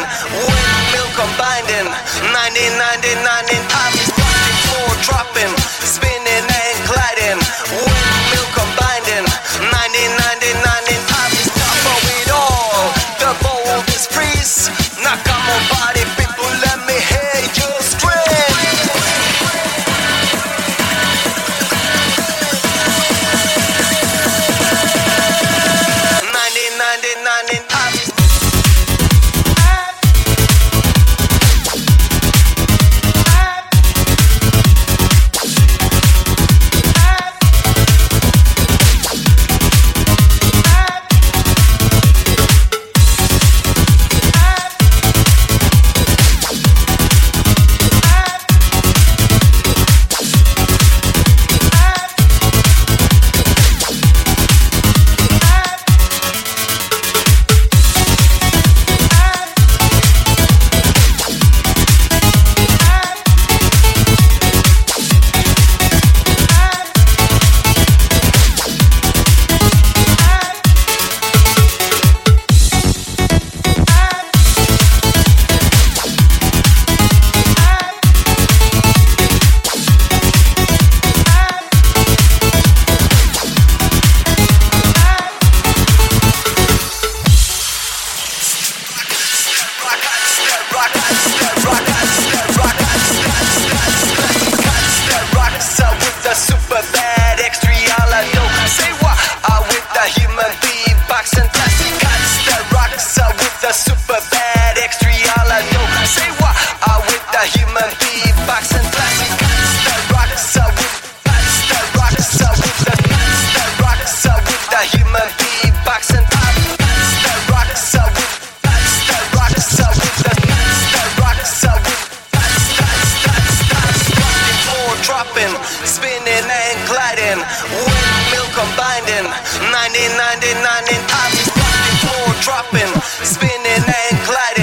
windmill combining, 1999 in Abbey's fucking floor dropping, spinning and gliding, windmill combining, 1999 in Abbey's top of it all. The boldest freeze, now come on body people, let me hear you scream. 1999 in Abbey's. Super bad extra all I know. Say what? With the human beatbox and classic cuts that rocks with the super bad extra all I know. Say what? With the human beatbox and classic cuts that rocks with cuts that rocks with the cuts that rocks with the human beatbox and cuts that rocks with cuts that rocks with the cuts that rocks with cuts floor dropping, spinning and gliding, windmill combining, 1999 in Abbey's fucking floor dropping, spinning and gliding.